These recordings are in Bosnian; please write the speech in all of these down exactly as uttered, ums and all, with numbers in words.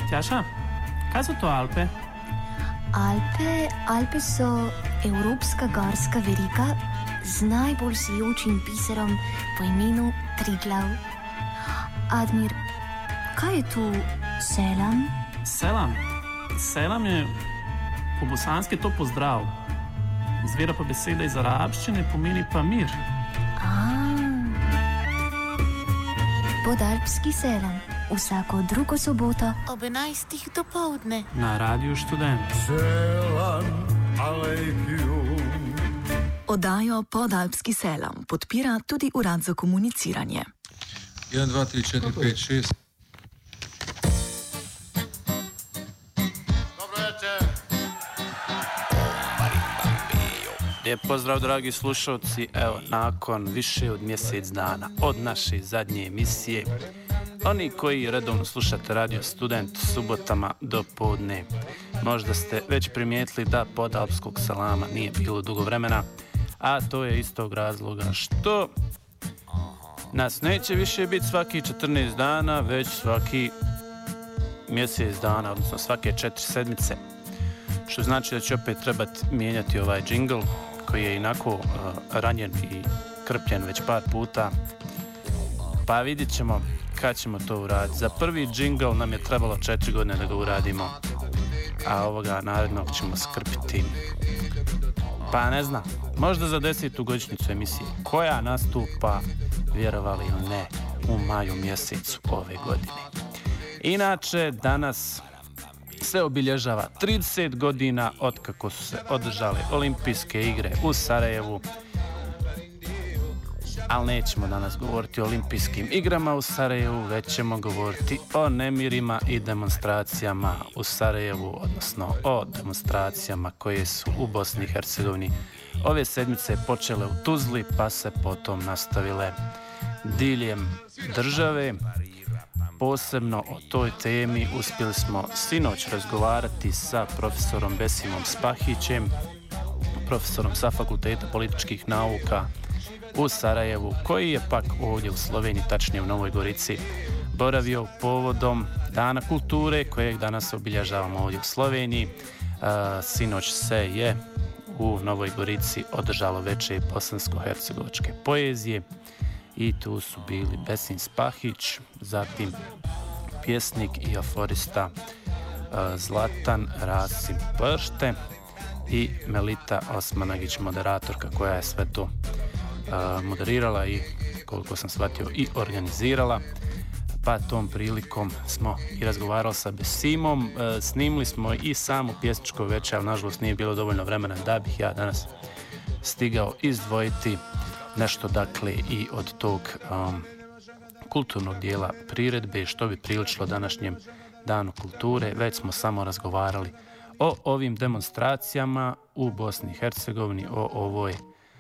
Tjaša, kaj so to Alpe? Alpe, Alpe so evropska gorska veriga z najbolj sijočim biserom po imenu Triglav. Admir, kaj je tu selam? Selam? Selam je po bosanski to pozdrav. Izvira pa beseda iz arabščine, pomeni pa mir. Podalpski selam. Vsako drugo soboto ob enajstih dopoldne na Radiu Študent. Selam alejkum. Oddajo Podalpski selam podpira tudi Urad za komuniciranje. jedan, dva, tri, četiri, pet, šest. Lijep pozdrav, dragi slušalci. Evo, nakon više od mjesec dana od naše zadnje emisije, oni koji redovno slušate Radio Student subotama do podne, možda ste već primijetili da Podalpskog salama nije bilo dugo vremena, a to je istog razloga što nas neće više biti svaki četrnaest dana, već svaki mjesec dana, odnosno svake četiri sedmice. Što znači da će opet trebati mijenjati ovaj džingl koji je inako uh, ranjen i krpljen već par puta. Pa vidit ćemo kad ćemo to uraditi. Za prvi džingl nam je trebalo četiri godine da ga uradimo, a ovoga narednog ćemo skrpiti. Pa ne znam, možda za desetu godišnjicu emisije koja nastupa, vjerovali ili ne, u maju mjesecu ove godine. Inače, danas se obilježava trideset godina od kako su se održale olimpijske igre u Sarajevu. Ali nećemo danas govoriti o olimpijskim igrama u Sarajevu, već ćemo govoriti o nemirima i demonstracijama u Sarajevu, odnosno o demonstracijama koje su u Bosni i Hercegovini ove sedmice počele u Tuzli, pa se potom nastavile diljem države. Posebno o toj temi uspjeli smo sinoć razgovarati sa profesorom Besimom Spahićem, profesorom sa Fakulteta političkih nauka u Sarajevu, koji je pak ovdje u Sloveniji, tačnije u Novoj Gorici, boravio povodom Dana kulture kojeg danas obilježavamo ovdje u Sloveniji. Sinoć se je u Novoj Gorici održalo veče bosansko-hercegovačke poezije i tu su bili Besim Spahić, zatim pjesnik i aforista Zlatan Rasim Pršte i Melita Osmanagić, moderatorka koja je sve to moderirala i, koliko sam shvatio, i organizirala. Pa tom prilikom smo i razgovarali sa Besimom, snimili smo i samu pjesničko večer, ali nažalost nije bilo dovoljno vremena da bih ja danas stigao izdvojiti nešto, dakle, i od tog um, kulturnog dijela priredbe, što bi priličilo današnjem Danu kulture. Već smo samo razgovarali o ovim demonstracijama u Bosni i Hercegovini, o ovoj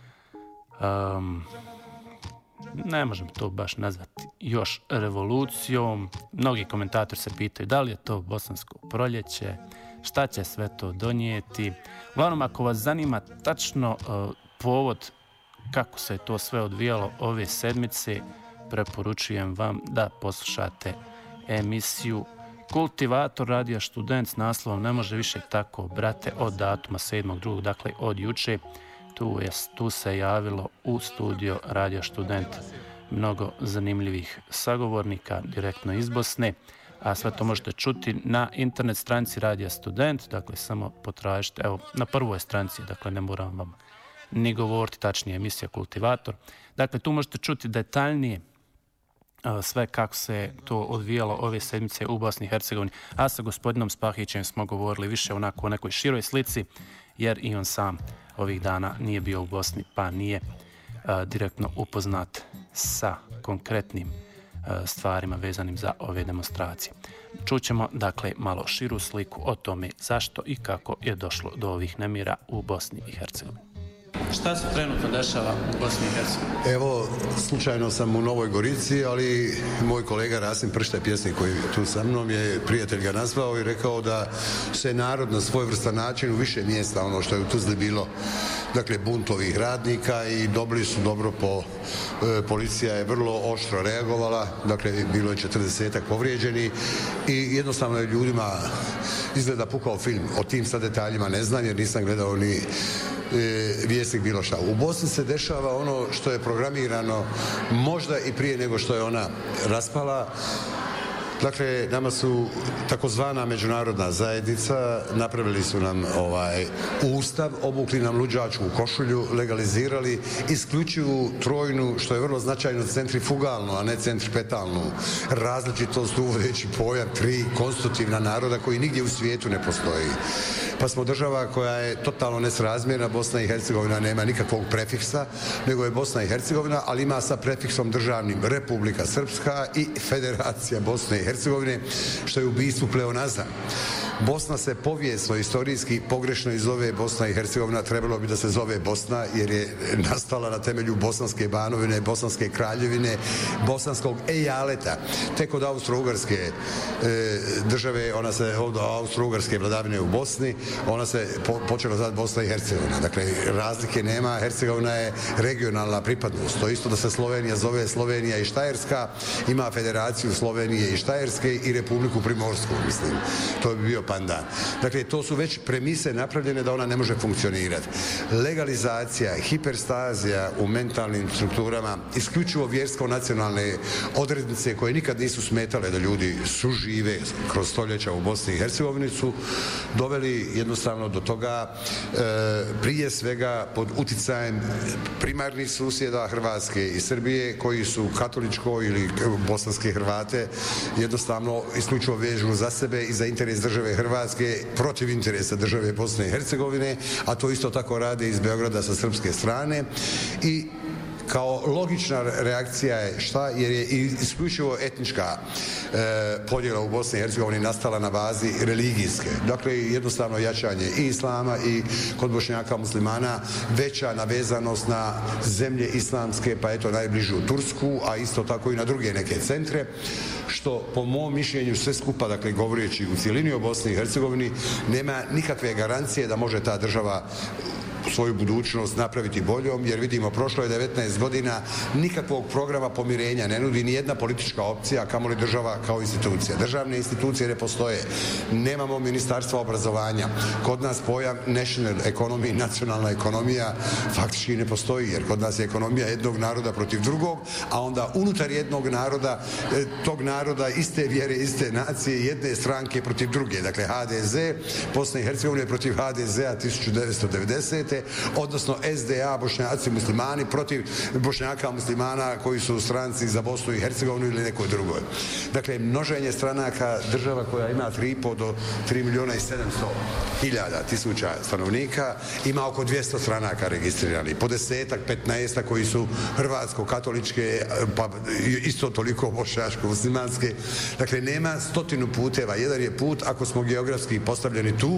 um, ne možemo to baš nazvati još revolucijom. Mnogi komentatori se pitaju da li je to bosansko proljeće, šta će sve to donijeti. Uglavnom, ako vas zanima tačno uh, povod kako se to sve odvijalo ove sedmice, preporučujem vam da poslušate emisiju Kultivator Radija Študent s naslovom Ne može više tako, brate, od datuma sedmog drugog, dakle od juče. Tu, je, tu se javilo u studio Radija Študent mnogo zanimljivih sagovornika direktno iz Bosne, a sve to možete čuti na internet stranici Radija Student, dakle samo potražite, evo na prvoj stranici, dakle ne moram vam ni govoriti, tačnije emisija Kultivator. Dakle, tu možete čuti detaljnije uh, sve kako se to odvijalo ove sedmice u Bosni i Hercegovini, a sa gospodinom Spahićem smo govorili više onako o nekoj široj slici, jer i on sam ovih dana nije bio u Bosni, pa nije uh, direktno upoznat sa konkretnim uh, stvarima vezanim za ove demonstracije. Čućemo, dakle, malo širu sliku o tome zašto i kako je došlo do ovih nemira u Bosni i Hercegovini. Šta se trenutno dešava u Bosni i Hercegovini? Evo, slučajno sam u Novoj Gorici, ali moj kolega Rasim Pršte, pjesnik koji je tu sa mnom, je prijatelj ga nazvao i rekao da se narod na svojevrstan način u više mjesta, ono što je u Tuzli bilo dakle bunt ovih radnika i dobili su dobro po, e, policija je vrlo oštro reagovala, dakle bilo je četrdesetak povrijeđeni i jednostavno je ljudima izgleda pukao film. O tim sad detaljima ne znam jer nisam gledao ni Vjesnik bilo šta. U Bosni se dešava ono što je programirano možda i prije nego što je ona raspala. Dakle, nama su takozvana međunarodna zajednica, napravili su nam ovaj ustav, obukli nam luđačku košulju, legalizirali isključivu trojnu, što je vrlo značajno, centrifugalnu, a ne centripetalnu različitost, uvodeći pojam tri konstitutivna naroda koji nigdje u svijetu ne postoji. Pa smo država koja je totalno nesrazmjerna. Bosna i Hercegovina nema nikakvog prefiksa, nego je Bosna i Hercegovina, ali ima sa prefiksom državnim Republika Srpska i Federacija Bosne i Hercegovine, što je u bistvu pleonazam. Bosna se povijesno, istorijski pogrešno i zove Bosna i Hercegovina, trebalo bi da se zove Bosna jer je nastala na temelju Bosanske Banovine, Bosanske Kraljevine, Bosanskog ejaleta. Tek od Austro-Ugarske e, države, ona se od Austro-Ugarske vladavine u Bosni, ona se po, počela zvati Bosna i Hercegovina. Dakle, razlike nema, Hercegovina je regionalna pripadnost. To isto da se Slovenija zove Slovenija i Štajerska, ima Federaciju Slovenije i Štajerske i Republiku Primorsku, mislim. To bi bio pandan. Dakle, to su već premise napravljene da ona ne može funkcionirati. Legalizacija, hiperstazija u mentalnim strukturama, isključivo vjersko-nacionalne odrednice koje nikad nisu smetale da ljudi sužive kroz stoljeća u Bosni i Hercegovini su doveli jednostavno do toga e, prije svega pod uticajem primarnih susjeda Hrvatske i Srbije koji su katoličko ili bosanske Hrvate jednostavno isključivo vežu za sebe i za interes države Hrvatske protiv interesa države Bosne i Hercegovine, a to isto tako rade iz Beograda sa srpske strane i kao logična reakcija je šta? Jer je isključivo etnička e, podjela u Bosni i Hercegovini nastala na bazi religijske. Dakle, jednostavno jačanje i islama i kod Bošnjaka muslimana veća navezanost na zemlje islamske, pa eto najbližu Tursku, a isto tako i na druge neke centre, što po mom mišljenju sve skupa, dakle govoreći u cjelini o Bosni i Hercegovini, nema nikakve garancije da može ta država svoju budućnost napraviti boljom, jer vidimo, prošlo je devetnaest godina, nikakvog programa pomirenja ne nudi ni jedna politička opcija, a kamoli država kao institucija. Državne institucije ne postoje. Nemamo ministarstva obrazovanja. Kod nas pojam national economy, nacionalna ekonomija, faktički ne postoji, jer kod nas je ekonomija jednog naroda protiv drugog, a onda unutar jednog naroda, tog naroda iste vjere, iste nacije, jedne stranke protiv druge. Dakle, ha de ze, Bosna i Hercegovina protiv ha de zea tisuću devetsto devedesete. Odnosno es de a, Bošnjaci muslimani protiv Bošnjaka muslimana koji su u stranci za Bosnu i Hercegovinu ili nekoj drugoj. Dakle, množenje stranaka, država koja ima tri i po do tri milijuna i sedamsto hiljada tisuća stanovnika, ima oko dvjesto stranaka registriranih, po desetak, petnaestak koji su hrvatsko-katoličke, pa isto toliko bošnjačko-muslimanske. Dakle, nema stotinu puteva. Jedan je put, ako smo geografski postavljeni tu,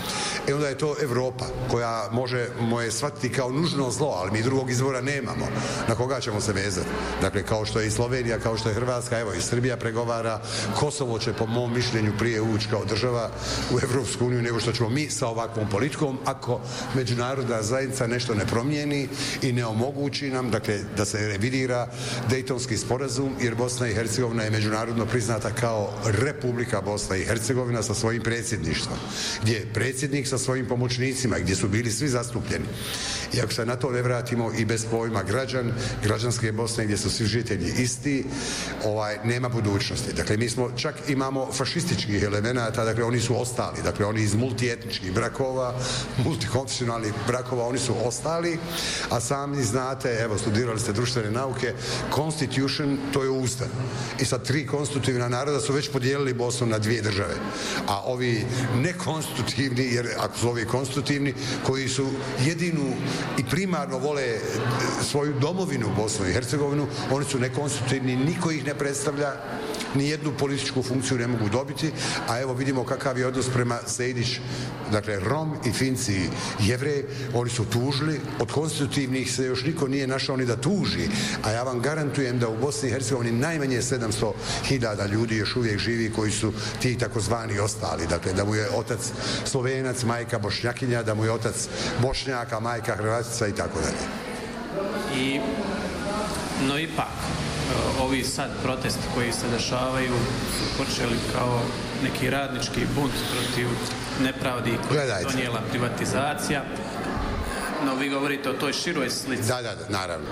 e onda je to Evropa, koja može moje shvatiti kao nužno zlo, ali mi drugog izvora nemamo. Na koga ćemo se vezati? Dakle, kao što je i Slovenija, kao što je Hrvatska, evo i Srbija pregovara, Kosovo će po mom mišljenju prije ući kao država u Evropsku uniju nego što ćemo mi sa ovakvom politikom, ako međunarodna zajednica nešto ne promijeni i ne omogući nam, dakle, da se revidira Dejtonski sporazum, jer Bosna i Hercegovina je međunarodno priznata kao Republika Bosna i Hercegovina sa svojim predsjedništvom, gdje je predsjednik sa svojim pomoćnicima, gdje su bili svi zastupljeni. I ako se na to ne vratimo i bez pojma građan, građanske Bosne gdje su svi žitelji isti, ovaj, nema budućnosti. Dakle, mi smo, čak imamo fašističkih elemenata, dakle, oni su ostali, dakle, oni iz multietničkih brakova, multikonfesionalnih brakova, oni su ostali, a sami znate, evo, studirali ste društvene nauke, Constitution, to je ustav. I sad tri konstitutivna naroda su već podijelili Bosnu na dvije države. A ovi nekonstitutivni, jer ako su ovi konstitutivni, koji su jedinu i primarno vole svoju domovinu Bosnu i Hercegovinu, oni su nekonstitutivni, niko ih ne predstavlja, ni jednu političku funkciju ne mogu dobiti, a evo vidimo kakav je odnos prema Sejdić, dakle Rom i Finci Jevrej, oni su tužili, od konstitutivnih se još niko nije našao ni da tuži, a ja vam garantujem da u Bosni i Hercegovini najmanje sedamsto hiljada ljudi još uvijek živi koji su ti takozvani ostali, dakle da mu je otac Slovenac, majka Bošnjakinja, da mu je otac Bošnjaka, majka Hrvatica i tako dalje. I, no ipak, ovi sad protesti koji se dešavaju su počeli kao neki radnički bunt protiv nepravdi koju je donijela privatizacija. No vi govorite o toj široj slici. Da, da, da, naravno.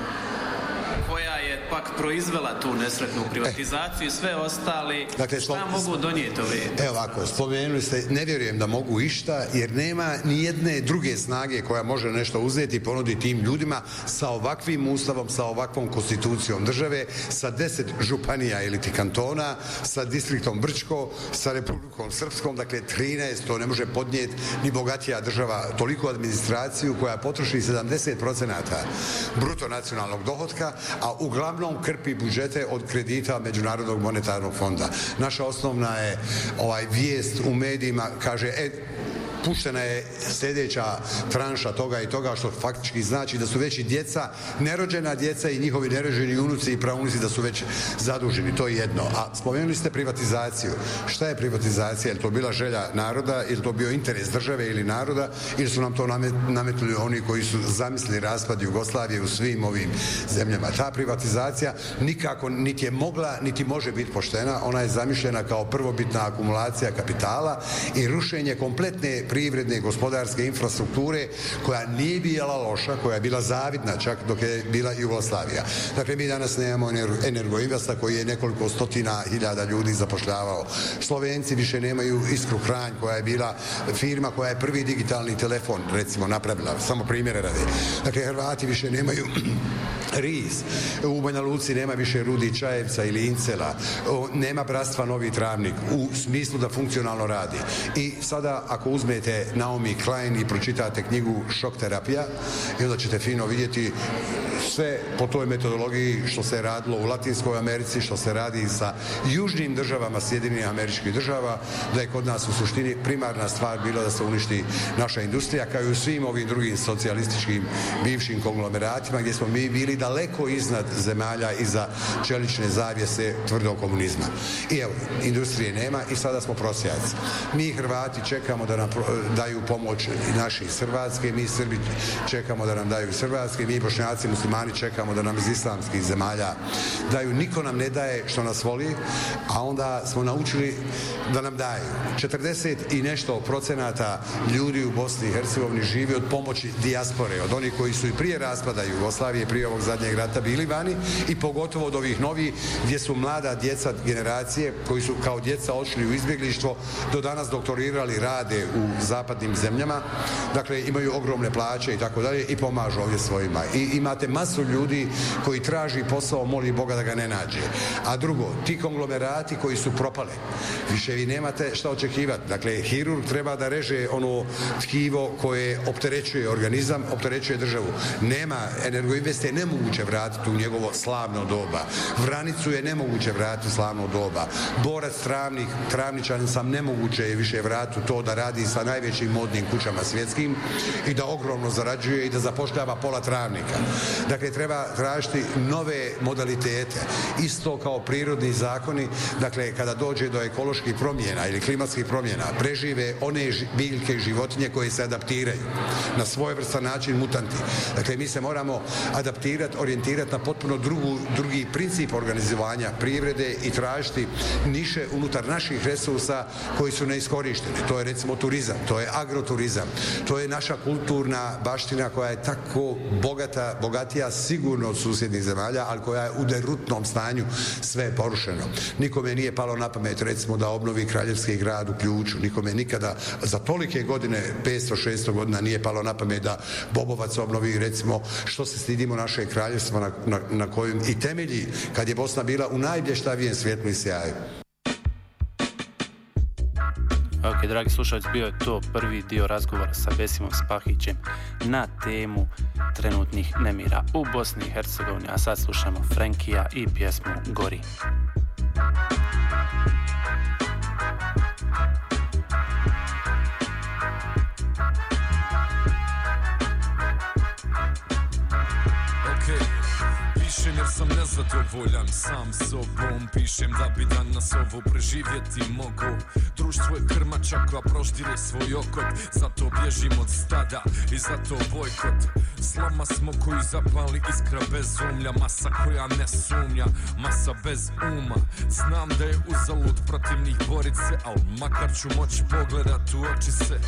Koja je pak proizvela tu nesretnu privatizaciju i sve ostali, dakle, šta mogu donijeti ove? Evo ovako, spomenuli ste, ne vjerujem da mogu išta, jer nema ni jedne druge snage koja može nešto uzeti i ponuditi tim ljudima sa ovakvim ustavom, sa ovakvom konstitucijom države, sa deset županija ili ti kantona, sa distriktom Brčko, sa Republikom Srpskom, dakle trinaest, to ne može podnijeti ni bogatija država, toliko administraciju koja potroši sedamdeset procenata bruto nacionalnog dohotka, a uglavnom krpi budžete od kredita Međunarodnog monetarnog fonda. Naša osnovna je ovaj vijest u medijima, kaže, e, puštena je sljedeća tranša toga i toga, što faktički znači da su već i djeca, nerođena djeca i njihovi nerođeni unuci i praunuci da su već zaduženi. To je jedno. A spomenuli ste privatizaciju. Šta je privatizacija? Je li to bila želja naroda, ili to bio interes države ili naroda, ili su nam to nametnuli oni koji su zamislili raspad Jugoslavije u svim ovim zemljama? Ta privatizacija nikako niti je mogla, niti može biti poštena. Ona je zamišljena kao prvobitna akumulacija kapitala i rušenje kompletne privredne gospodarske infrastrukture koja nije bila loša, koja je bila zavidna čak dok je bila Jugoslavija. Dakle, mi danas nemamo Energoinvesta koji je nekoliko stotina hiljada ljudi zapošljavao. Slovenci više nemaju Iskru Hranj koja je bila firma koja je prvi digitalni telefon recimo napravila, samo primjere radi. Dakle, Hrvati više nemaju RIS, u Banja Luci nema više Rudi Čajevca ili Incela, nema Bratstva Novi Travnik u smislu da funkcionalno radi. I sada ako uzmete Naomi Klein i pročitate knjigu Šok terapija i onda ćete fino vidjeti sve po toj metodologiji što se radilo u Latinskoj Americi, što se radi sa južnim državama Sjedinjenih Američkih Država, da je kod nas u suštini primarna stvar bila da se uništi naša industrija, kao i u svim ovim drugim socijalističkim bivšim konglomeratima gdje smo mi bili daleko iznad zemalja iza čelične zavjese tvrdog komunizma. I evo, industrije nema i sada smo prosjaci. Mi Hrvati čekamo da nam daju pomoć naši iz Hrvatske, mi Srbi čekamo da nam daju iz Hrvatske, mi Bošnjaci, muslimani čekamo da nam iz islamskih zemalja daju. Niko nam ne daje što nas voli, a onda smo naučili da nam daju. četrdeset i nešto procenata ljudi u Bosni i Hercegovini živi od pomoći dijaspore, od onih koji su i prije raspada Jugoslavije, prije ovog zadnjeg rata bili vani i pogotovo od ovih novih gdje su mlada djeca generacije koji su kao djeca odšli u izbjeglištvo, do danas doktorirali, rade u zapadnim zemljama, dakle imaju ogromne plaće i tako dalje i pomažu ovdje svojima. I imate masu ljudi koji traži posao, moli Boga da ga ne nađe. A drugo, ti konglomerati koji su propale, više vi nemate šta očekivati. Dakle, hirurg treba da reže ono tkivo koje opterećuje organizam, opterećuje državu. Nema, Energoinvest je nemoguće vratiti u njegovo slavno doba. Vranicu je nemoguće vratiti u slavno doba. Borac Travnik, Travničan sam nemoguće je više vratiti to da radi sa najvećim modnim kućama svjetskim i da ogromno zarađuje i da zapošljava pola Travnika. Dakle, treba tražiti nove modalitete. Isto kao prirodni zakoni, dakle, kada dođe do ekoloških promjena ili klimatskih promjena, prežive one biljke i životinje koje se adaptiraju na svojevrstan način, mutanti. Dakle, mi se moramo adaptirati, orijentirati na potpuno drugu, drugi princip organizovanja privrede i tražiti niše unutar naših resursa koji su neiskorišteni. To je recimo turizam, to je agroturizam, to je naša kulturna baština koja je tako bogata, bogatija sigurno od susjednih zemalja, ali koja je u derutnom stanju, sve je porušeno. Nikome nije palo na pamet recimo da obnovi kraljevski grad u Ključu, nikome nikada za tolike godine, petsto šesto godina, nije palo na pamet da Bobovac obnovi, recimo, što se stidimo naše kraljevstva na, na, na kojem i temelji kad je Bosna bila u najblještavijem svjetlu i sjaju. Ok, dragi slušalci, bio je to prvi dio razgovora sa Besimom Spahićem na temu trenutnih nemira u Bosni i Hercegovini, a sad slušamo Frenkija i pjesmu Gori. zadovoljan sam sobom. Pišem da bi danas ovo preživjeti mogo. Društvo je krmača koja proždire svoj okot, zato bježim od stada i zato bojkot. Slama smo koji zapali iskra bez umlja, masa koja ne sumnja, masa bez uma. Znam da je uzalud protiv njih borit se, al makar ću moći pogledat u oči se.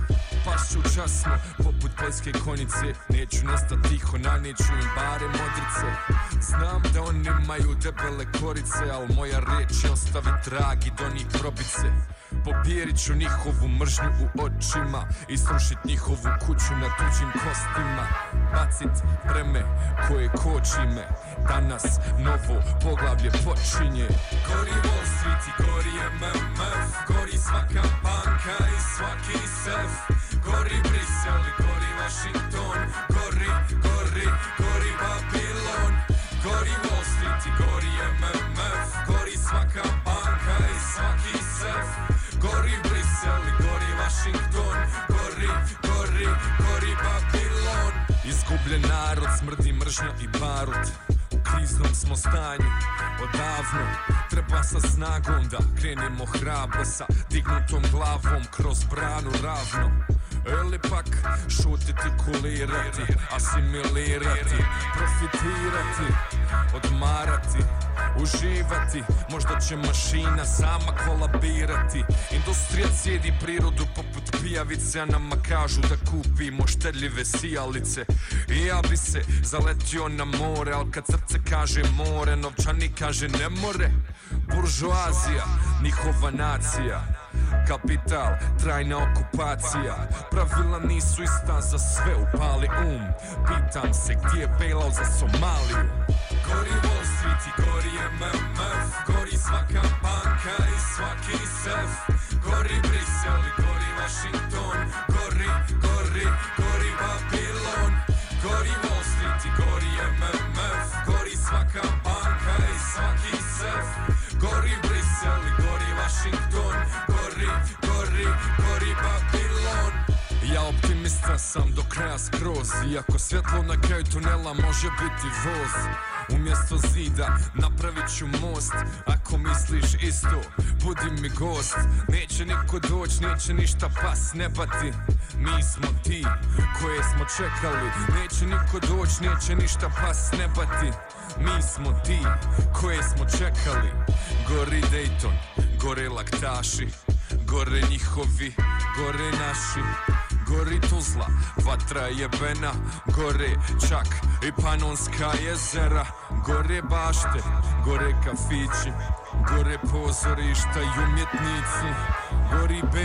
Pašću časno, poput poljske konjice, neću nestati tiho, naneću im bare modrice. Znam da oni imaju debele korice, al moja riječ će ostavit trag i do njih probice. Popjerit ću njihovu mržnju u očima i srušit njihovu kuću na tuđim kostima. Bacit breme koje koči me, danas novo poglavlje počinje. Gori Wall Street i gori M M F, gori svaka banka i svaki sef. Gori Brisel i gori Washington, gori, gori, gori Babilon. Gori Wall Street i gori M M F, gori svaka banka i svaki sef. Gori Brisel i gori Washington, gori, gori, gori Babilon. Izgubljen narod, smrdi mržnja i barut. U kriznom smo stanju odavno, treba sa snagom da krenemo hrabro, sa dignutom glavom kroz branu ravno. Ili pak šutiti, kulirati, asimilirati, profitirati, odmarati, uživati. Možda će mašina sama kolabirati. Industrija cijedi prirodu poput pijavice, a nama kažu da kupimo štedljive sijalice. I ja bi se zaletio na more, al kad srce kaže more, novčani kaže ne more. Buržoazija, njihova nacija, kapital, trajna okupacija. Pravila nisu ista za sve, upali um. Pitam se gdje je bailout za Somaliju. Gori Wall Street i gori M M F, gori svaka banka i svaki sef. Gori Brisel i gori Washington, gori, gori, gori Babilon. Gori Wall Street i gori M M F, gori svaka banka i svaki sef. Gori Brisel i gori Washington, gori, gori, gori Babilon. Ja optimista sam do kraja skroz, iako svjetlo na kraju tunela može biti voz. Umjesto zida napravit ću most, ako misliš isto, budi mi gost. Neće niko doć, neće ništa pas nebati. Mi smo ti koje smo čekali. Neće niko doć, neće ništa pas nebati. Mi smo ti koje smo čekali. Gori Dayton, gore laktaši, gore njihovi, gore naši. Gori Tuzla, vatra jebena, gore čak i Panonska jezera. Gore bašte, gore kafići, gore pozorišta i umjetnici. Gori B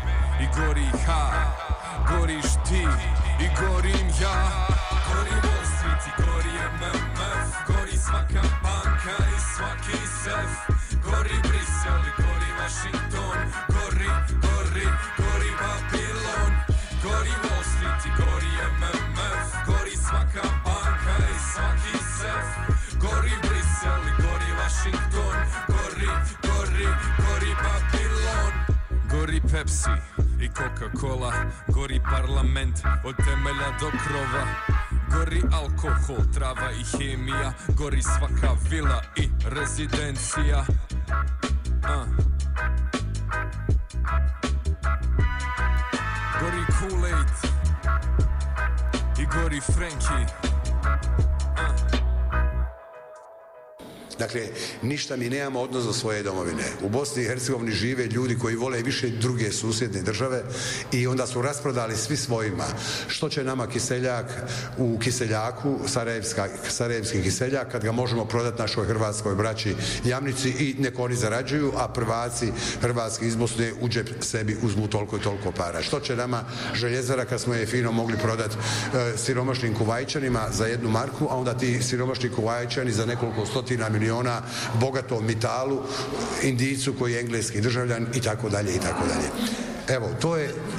i gori H, goriš ti i gorim ja. Gori Wall Street i gori M M F, gori svaka banka i svaki sef. Gori Brisel i gori Washington, gori, gori, gori Babilon. Gori Wall Street i gori M M F, gori svaka banka i svaki sef. Gori Brisel i gori Washington, gori, gori, gori Babilon. Gori Pepsi i Coca-Cola, gori parlament od temelja do krova. Gori alkohol, trava i hemija, gori svaka vila i rezidencija. uh. Gori Kool-Aid i gori Frankie. uh. Dakle, ništa mi nemamo odnos do svoje domovine. U Bosni i Hercegovini žive ljudi koji vole više druge susjedne države i onda su rasprodali svi svojima. Što će nama kiseljak u Kiseljaku, Sarajevska, Sarajevski kiseljak, kad ga možemo prodati našoj hrvatskoj braći Jamnici i neko oni zarađuju, a prvaci hrvatski iz Bosne u džep sebi uzmu toliko i toliko para. Što će nama željezara kad smo je fino mogli prodati e, siromašnim Kuvajčanima za jednu marku, a onda ti siromašni Kuvajčani za nekoliko stotina miliona bogatom Mitalu, Indijcu koji je engleski državljan i tako dalje i tako dalje. Evo, to je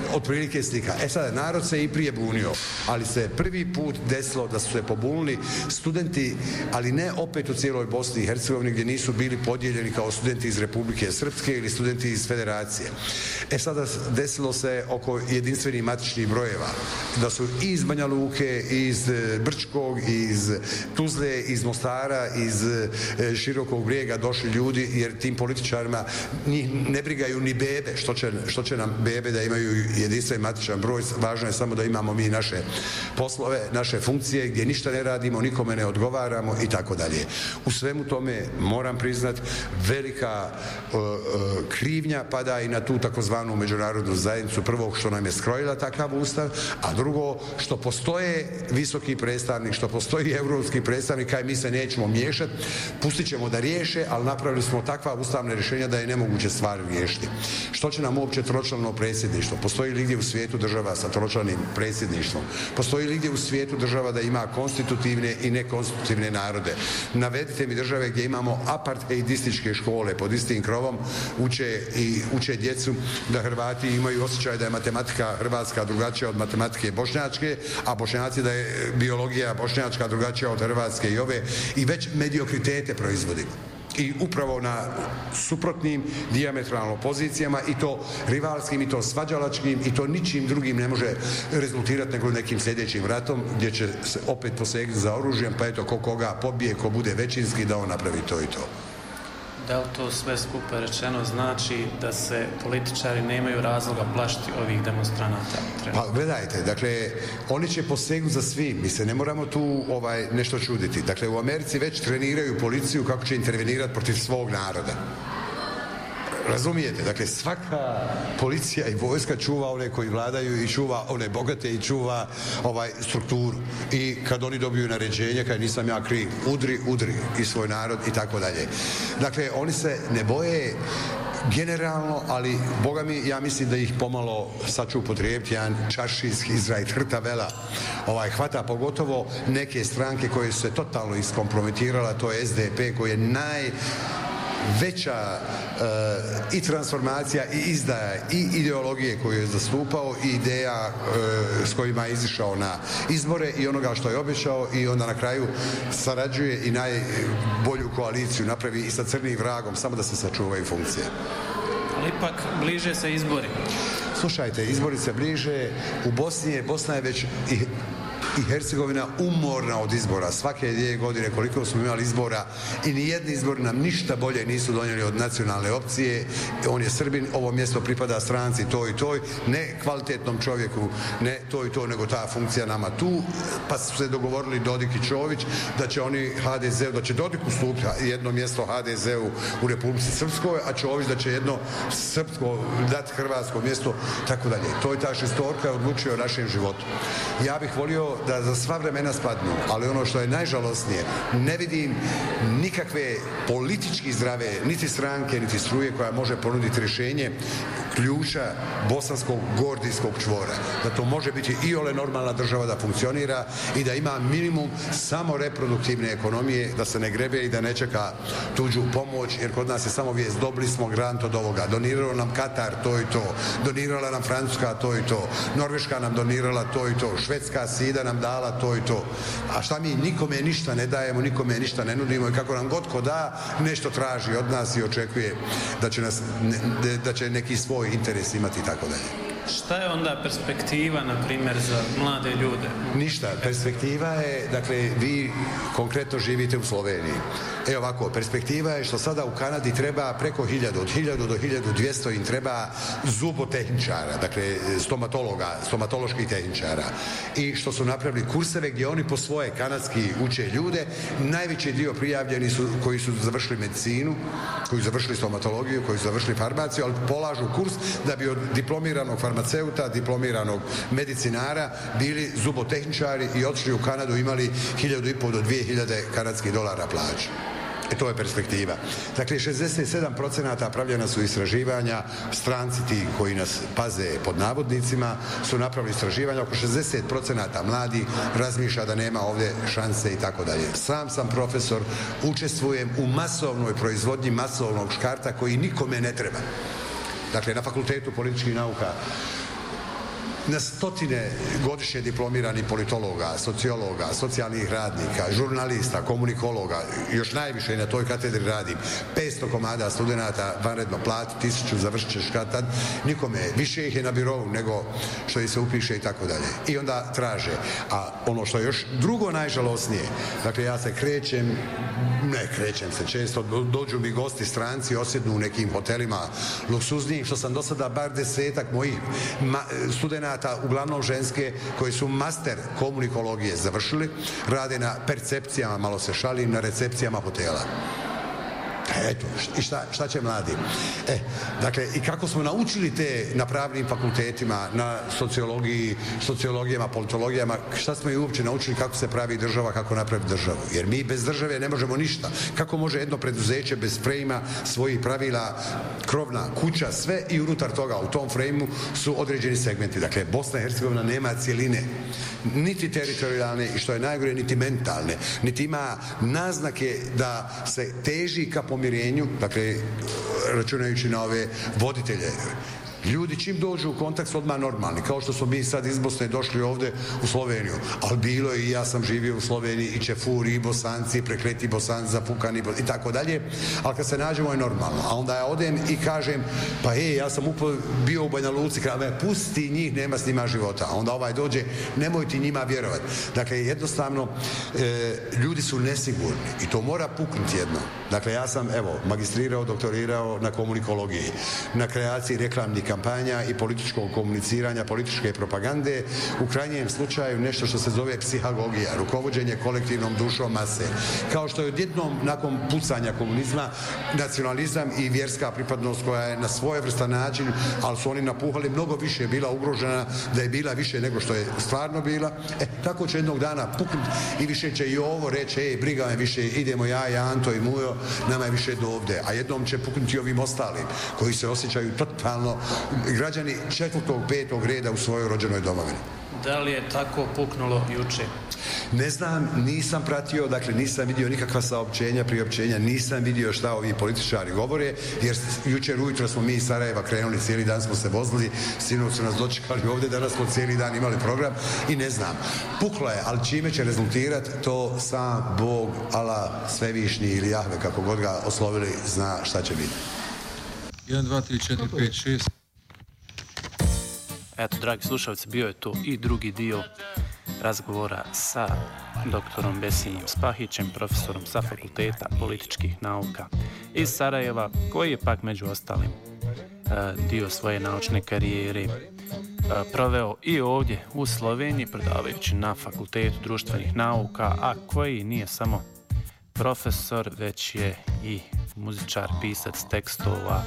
otprilike slika. E sada, narod se i prije bunio, ali se prvi put desilo da su se pobunili studenti, ali ne opet u cijeloj Bosni i Hercegovini gdje nisu bili podijeljeni kao studenti iz Republike Srpske ili studenti iz Federacije. E sada desilo se oko jedinstvenih matičnih brojeva, da su i iz Banja Luke, iz Brčkog, iz Tuzle, iz Mostara, iz Širokog Brijega došli ljudi, jer tim političarima njih ne brigaju ni bebe, što će, što će nam bebe da imaju jedinstven matičan broj, važno je samo da imamo mi naše poslove, naše funkcije, gdje ništa ne radimo, nikome ne odgovaramo i tako dalje. U svemu tome moram priznat, velika uh, uh, krivnja pada i na tu takozvanu međunarodnu zajednicu, prvo što nam je skrojila takav ustav, a drugo što postoje visoki predstavnik, što postoji europski predstavnik, kaj mi se nećemo miješati, pustit ćemo da riješe, ali napravili smo takva ustavna rješenja da je nemoguće stvari riješiti. Što će nam uopće tročlano predsjedništvo? Postoji li gdje u svijetu država sa tročlanim predsjedništvom? Postoji li gdje u svijetu država da ima konstitutivne i nekonstitutivne narode? Navedite mi države gdje imamo apartheidističke škole pod istim krovom, uče i uče djecu da Hrvati imaju osjećaj da je matematika hrvatska drugačija od matematike bošnjačke, a Bošnjaci da je biologija bošnjačka drugačija od hrvatske i ove, i već mediokritete proizvodimo. I upravo na suprotnim dijametralno pozicijama, i to rivalskim, i to svađalačkim, i to ničim drugim ne može rezultirati nego nekim sljedećim ratom gdje će se opet posegnuti za oružjem, pa eto ko koga pobije, ko bude većinski, da on napravi to i to. Da li to sve skupa rečeno znači da se političari nemaju razloga plašiti ovih demonstranata? Pa gledajte, dakle, oni će posegnuti za svim, mi se ne moramo tu ovaj, nešto čuditi. Dakle, u Americi već treniraju policiju kako će intervenirati protiv svog naroda. Razumijete? Dakle, svaka policija i vojska čuva one koji vladaju i čuva one bogate i čuva ovaj strukturu. I kad oni dobiju naređenje, kad nisam ja kriv, udri, udri i svoj narod i tako dalje. Dakle, oni se ne boje generalno, ali boga mi, ja mislim da ih pomalo, sad ću upotrijebiti jedan čaršijski izraz, trtavela, ovaj, hvata pogotovo neke stranke koje su se totalno iskompromitirala, to je S D P koji je naj veća uh, i transformacija i izdaja i ideologije koju je zastupao i ideja uh, s kojima je izišao na izbore i onoga što je obećao, i onda na kraju sarađuje i najbolju koaliciju napravi i sa crnim vragom, samo da se sačuvaju funkcije. Ali ipak bliže se izbori. Slušajte, izbori se bliže, u Bosni je, Bosna je već i i Hercegovina umorna od izbora. Svake dvije godine koliko smo imali izbora i nijedni izbori nam ništa bolje nisu donijeli od nacionalne opcije. On je Srbin, ovo mjesto pripada stranci to i toj, ne kvalitetnom čovjeku, ne to i to, nego ta funkcija nama tu, pa su se dogovorili Dodik i Čović da će oni H D Z-u, da će Dodik ustupiti jedno mjesto H D Z-u u Republici Srpskoj, a Čović da će jedno srpsko dati hrvatsko mjesto, tako dalje. To je ta šestorka odlučio o našem životu. Ja bih volio da za sva vremena spadnu, ali ono što je najžalosnije, ne vidim nikakve politički zdrave niti stranke, niti struje koja može ponuditi rješenje ključa bosanskog gordijskog čvora. Da to može biti i ole normalna država da funkcionira i da ima minimum samo reproduktivne ekonomije, da se ne grebe i da ne čeka tuđu pomoć, jer kod nas je samo vijest, dobili smo grant od ovoga, doniralo nam Katar to i to, donirala nam Francuska to i to, Norveška nam donirala to i to, Švedska sida nam dala to i to. A šta mi nikome ništa ne dajemo, nikome ništa ne nudimo, i kako nam god ko da, nešto traži od nas i očekuje da će, nas, ne, da će neki svoj interes imati i tako dalje. Šta je onda perspektiva, na primjer, za mlade ljude? Ništa. Perspektiva je, dakle, vi konkretno živite u Sloveniji. Evo ovako, perspektiva je što sada u Kanadi treba preko hiljadu, od hiljadu do hiljadu dvjesto im treba zubotehničara, dakle, stomatologa, stomatoloških tehničara. I što su napravili kurseve gdje oni po svoje kanadski uče ljude. Najveći dio prijavljeni su koji su završili medicinu, koji su završili stomatologiju, koji su završili farmaciju, ali polažu kurs da bi od diplomiranog farmaceuta, diplomiranog medicinara bili zubotehničari i otišli u Kanadu, imali hiljadu i pol do dvije hiljade kanadskih dolara plaće. E to je perspektiva. Dakle, šezdeset sedam procenata pravljena su istraživanja, stranci ti koji nas paze pod navodnicima su napravili istraživanja, oko šezdeset procenata mladi razmišlja da nema ovdje šanse i tako dalje. Sam sam profesor, učestvujem u masovnoj proizvodnji masovnog škarta koji nikome ne treba. Dakle, na Fakultetu političkih nauka na stotine godišnje diplomiranih politologa, sociologa, socijalnih radnika, žurnalista, komunikologa, još najviše na toj katedri radim, petsto komada studenata vanredno plati, tisuću završit ćeš kad tad, nikome, više ih je na birovu nego što ih se upiše i tako dalje. I onda traže. A ono što je još drugo najžalosnije, dakle ja se krećem, ne krećem se često, dođu mi gosti stranci, osjednu u nekim hotelima luksuznijim, što sam do sada bar desetak mojih studenata, uglavnom ženske, koji su master komunikologije završili, rade na percepcijama, malo se šalim, na recepcijama hotela. Eto, i šta, šta će mladi? E, dakle, i kako smo naučili te na pravnim fakultetima, na sociologiji, sociologijama, politologijama, šta smo i uopće naučili kako se pravi država, kako napravi državu? Jer mi bez države ne možemo ništa. Kako može jedno preduzeće bez frejma svojih pravila, krovna kuća, sve i unutar toga, u tom frejmu su određeni segmenti. Dakle, Bosna i Hercegovina nema cijeline, niti teritorijalne i što je najgore, niti mentalne, niti ima naznake da se teži ka pomirenju, dakle, računajući na ove voditelje. Ljudi čim dođu u kontakt su odmah normalni, kao što smo mi sad iz Bosne došli ovdje u Sloveniju, ali bilo je i ja sam živio u Sloveniji i čefuri, i bosanci, i prekleti bosanci, zapukani i tako dalje, ali kad se nađemo je normalno. A onda ja odem i kažem, pa ej, ja sam upo bio u Banja Luci, kada pusti njih, nema s njima života. A onda ovaj dođe, nemoj ti njima vjerovati. Dakle, jednostavno, e, ljudi su nesigurni i to mora puknuti jedno. Dakle, ja sam, evo, magistrirao, doktorirao na komunikologiji, na kreaciji reklamnih kampanja i političkog komuniciranja, političke propagande, u krajnjem slučaju nešto što se zove psihagogija, rukovođenje kolektivnom dušom mase. Kao što je odjednom nakon pucanja komunizma nacionalizam i vjerska pripadnost koja je na svojevrstan način, ali su oni napuhali, mnogo više bila ugrožena, da je bila više nego što je stvarno bila. E, tako će jednog dana puknuti i više će i ovo reći, ej, briga me više, idemo ja i Anto i Mujo, nama je više do ovdje. A jednom će puknuti ovim ostalim, koji se osjećaju totalno građani četvrtog, petog reda u svojoj rođenoj domovini. Da li je tako puknulo juče? Ne znam, nisam pratio, dakle nisam vidio nikakva saopćenja, priopćenja, nisam vidio šta ovi političari govore, jer jučer ujutro smo mi iz Sarajeva krenuli, cijeli dan smo se vozili, sinoć su nas dočekali ovdje, danas smo cijeli dan imali program i ne znam. Puklo je, ali čime će rezultirati, to sam Bog, Allah, Svevišnji ili Jahve, kako god ga oslovili, zna šta će biti. jedan, dva, tri, četiri, pet, šest Eto, dragi slušalci, bio je to i drugi dio razgovora sa doktorom Besinjem Spahićem, profesorom sa Fakulteta političkih nauka iz Sarajeva, koji je pak među ostalim dio svoje naučne karijere proveo i ovdje u Sloveniji, predavajući na Fakultetu društvenih nauka, a koji nije samo profesor, već je i muzičar, pisac tekstova,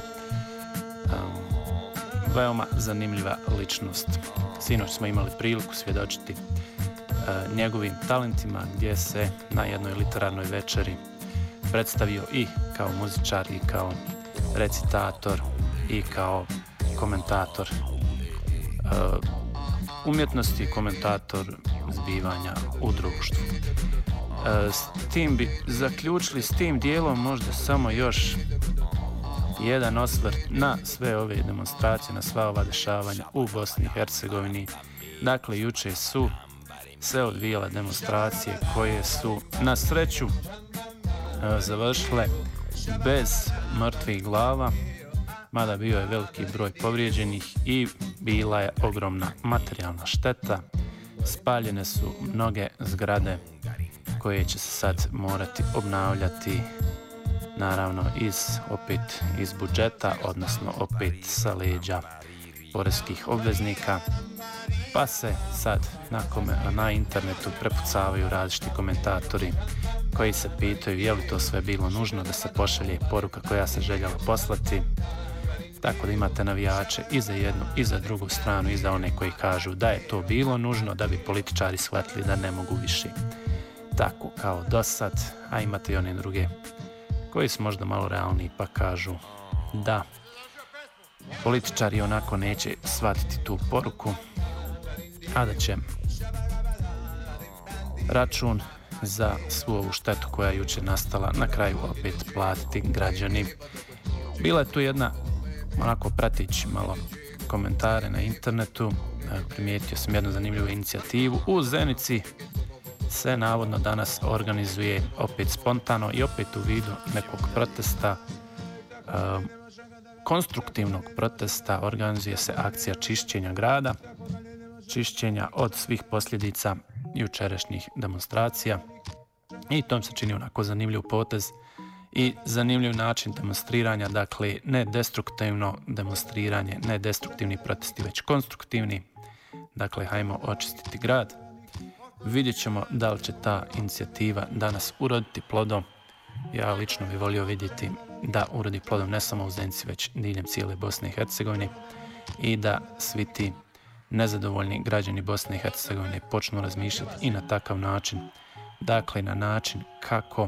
veoma zanimljiva ličnost. Sinoć smo imali priliku svjedočiti uh, njegovim talentima, gdje se na jednoj literarnoj večeri predstavio i kao muzičar, i kao recitator, i kao komentator uh, umjetnosti, komentator zbivanja u društvu. Uh, s tim bi zaključili, s tim dijelom možda samo još jedan osvrt na sve ove demonstracije, na sva ova dešavanja u Bosni i Hercegovini. Dakle, juče su se odvijale demonstracije koje su na sreću e, završile bez mrtvih glava, mada bio je veliki broj povrijeđenih i bila je ogromna materijalna šteta. Spaljene su mnoge zgrade koje će se sad morati obnavljati, naravno iz, opet iz budžeta, odnosno opet sa leđa poreskih obveznika, pa se sad na, kome, na internetu prepucavaju različiti komentatori koji se pitaju je li to sve bilo nužno da se pošalje poruka koja se željela poslati. Tako da imate navijače i za jednu i za drugu stranu, i za one koji kažu da je to bilo nužno da bi političari shvatili da ne mogu više tako kao do sad, a imate i one druge koji su možda malo realniji pa kažu da političari onako neće shvatiti tu poruku, a da će račun za svu ovu štetu koja je jučer nastala na kraju opet platiti građani. Bila je tu jedna, onako pratići malo komentare na internetu, primijetio sam jednu zanimljivu inicijativu. U Zenici se navodno danas organizuje opet spontano i opet u vidu nekog protesta, konstruktivnog protesta, organizuje se akcija čišćenja grada, čišćenja od svih posljedica jučerašnjih demonstracija i to mi se čini onako zanimljiv potez i zanimljiv način demonstriranja, dakle ne destruktivno demonstriranje, ne destruktivni protesti, već konstruktivni. Dakle, hajmo očistiti grad. Vidjet ćemo da li će ta inicijativa danas uroditi plodom. Ja lično bih volio vidjeti da urodi plodom ne samo u Zenici, već diljem cijele Bosne i Hercegovine i da svi ti nezadovoljni građani Bosne i Hercegovine počnu razmišljati i na takav način, dakle na način kako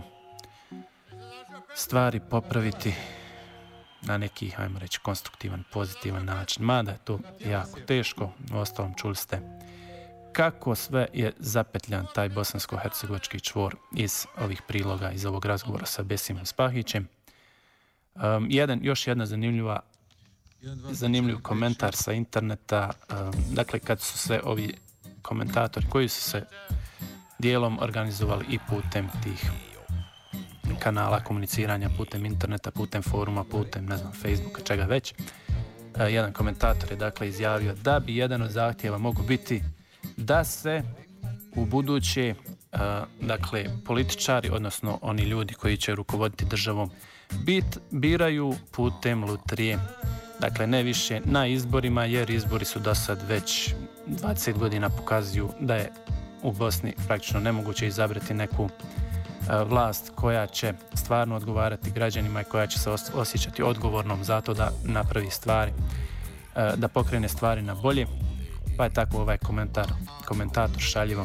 stvari popraviti na neki, hajmo reći, konstruktivan, pozitivan način. Mada je to jako teško, uostalom čuli ste kako sve je zapetljan taj bosansko-hercegovački čvor iz ovih priloga, iz ovog razgovora sa Besimom Spahićem. Um, jedan, još jedna zanimljiva zanimljiv komentar sa interneta. Um, dakle, kad su se ovi komentatori koji su se dijelom organizovali i putem tih kanala komuniciranja, putem interneta, putem foruma, putem, ne znam, Facebooka, čega već, uh, jedan komentator je dakle izjavio da bi jedan od zahtjeva mogu biti da se u buduće uh, dakle političari, odnosno oni ljudi koji će rukovoditi državom, bit, biraju putem lutrije. Dakle, ne više na izborima, jer izbori su do sad već dvadeset godina pokazuju da je u Bosni praktično nemoguće izabrati neku uh, vlast koja će stvarno odgovarati građanima i koja će se os- osjećati odgovornom za to da napravi stvari, uh, da pokrene stvari na bolje. Pa je tako ovaj komentar, komentator šaljivo,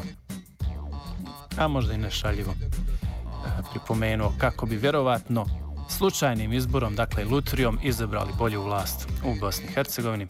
a možda i ne šaljivo, pripomenuo kako bi vjerovatno slučajnim izborom, dakle lutrijom, izabrali bolju vlast u Bosni i Hercegovini.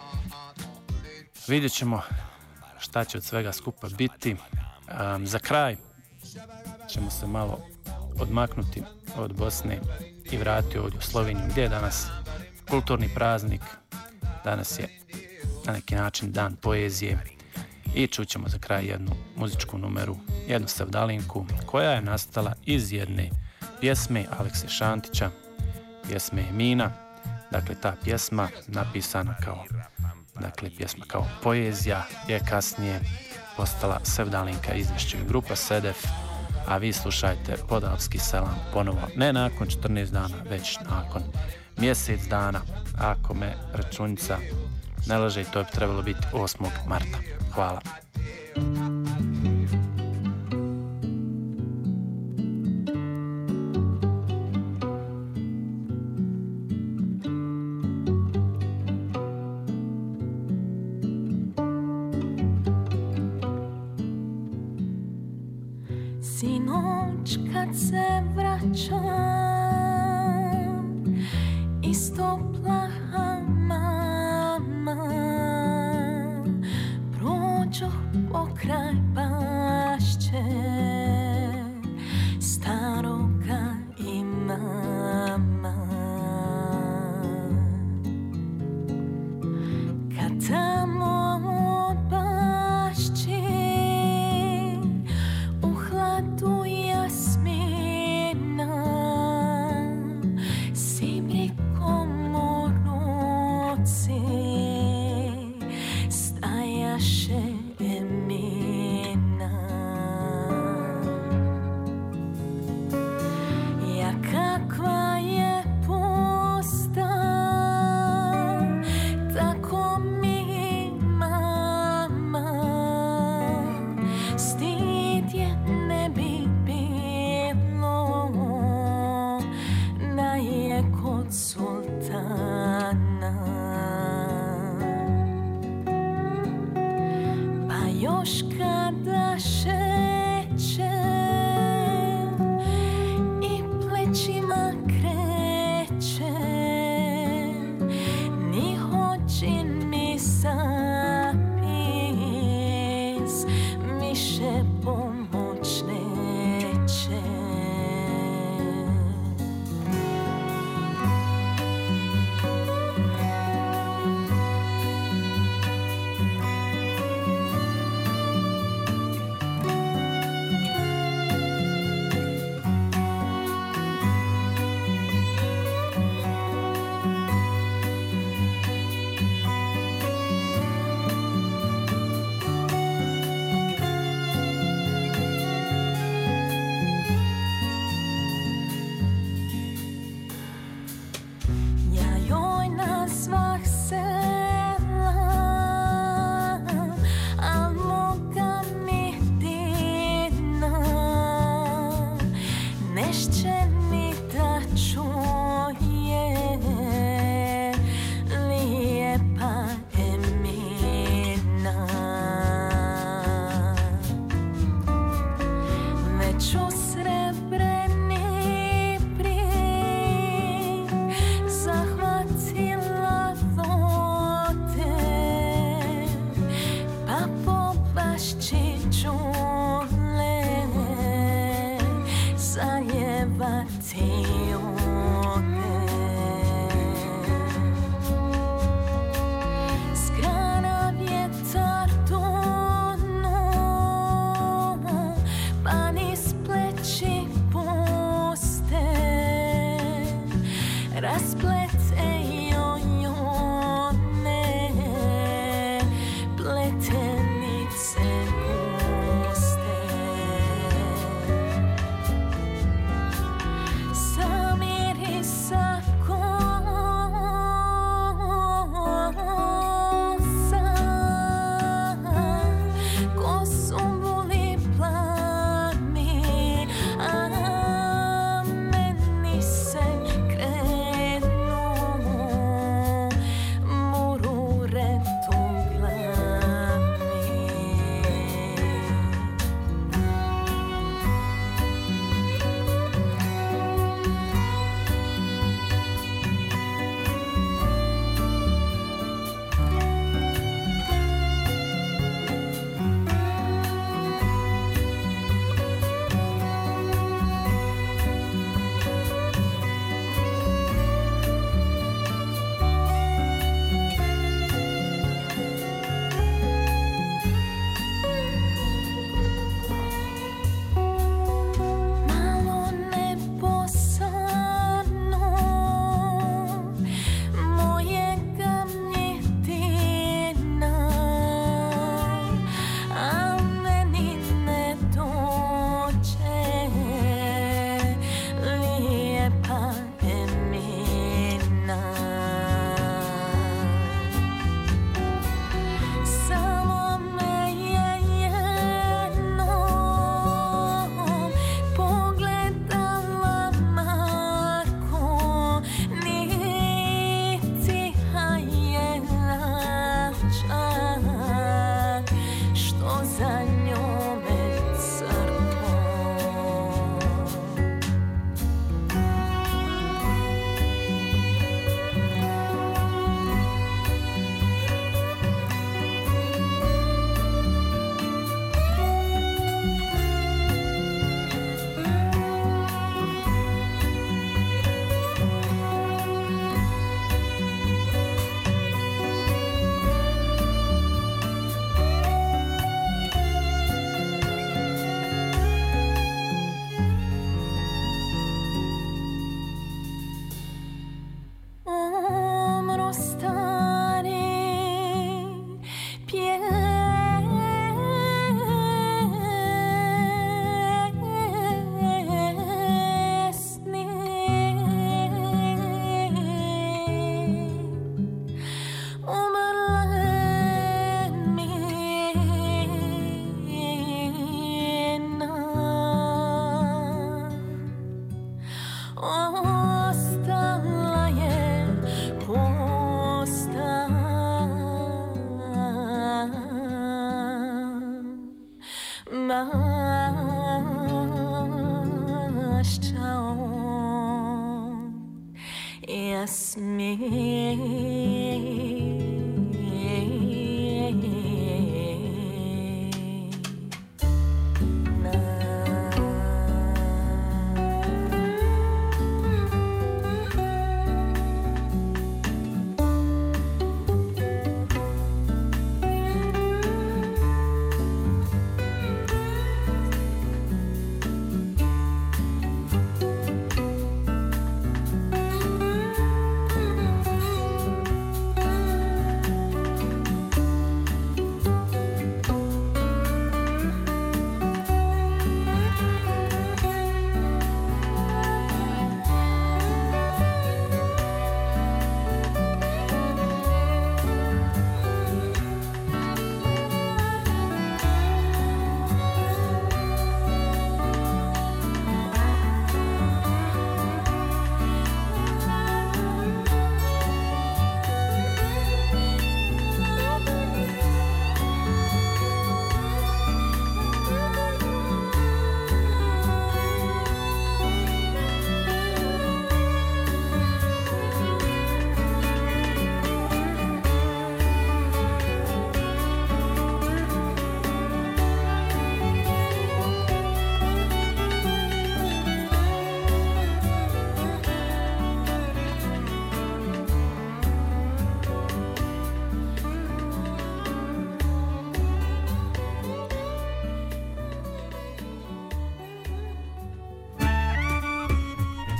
Vidjet ćemo šta će od svega skupa biti. Um, za kraj ćemo se malo odmaknuti od Bosne i vratiti ovdje u Sloveniju, gdje je danas kulturni praznik. Danas je na neki način dan poezije i čućemo za kraj jednu muzičku numeru, jednu sevdalinku koja je nastala iz jedne pjesme Alekse Šantića, pjesme Emina. Dakle, ta pjesma napisana kao, dakle, pjesma kao poezija je kasnije postala sevdalinka, izvješću grupa Sedef, a vi slušajte Podalpski selam ponovo, ne nakon četrnaest dana, već nakon mjesec dana, ako me računica ne laže, to bi trebalo biti osmog marta. Hvala. Sinoć kad se vraćam iz topla pokraj bašće staroga imama. Kad tamo od bašće u hladu jasmina simrikom u ruci stajaše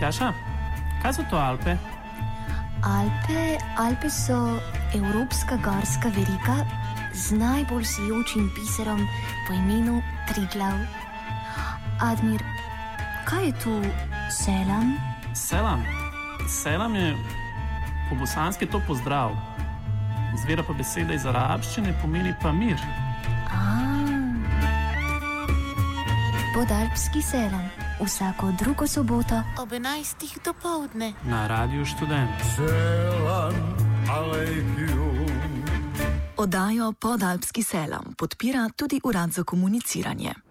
Tjaša, kaj so to Alpe? Alpe, Alpe so evropska gorska verika z najbolj sijočim biserom po imenu Triglav. Admir, kaj je tu selam? Selam. Selam je po bosanski to pozdrav. Izvira pa beseda iz arabščine, pomeni pa mir. Podalpski selam vsako drugo soboto ob enajstih dopoldne na Radiu Študent. Selam alejkum. Oddajo Podalpski selam podpira tudi Urad za komuniciranje.